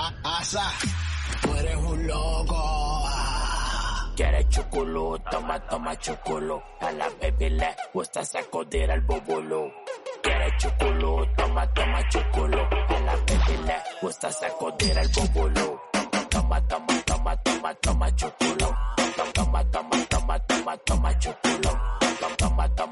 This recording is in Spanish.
Asa, tú eres un loco. Quieres chuculo, toma, toma chuculo. A la baby le gusta sacudir el bobolo. Quieres chuculo, toma, toma chuculo. A la baby le gusta sacudir el bobolo. Toma, toma, toma, toma, toma chuculo. Toma, toma, toma, toma, toma chuculo. Toma, toma.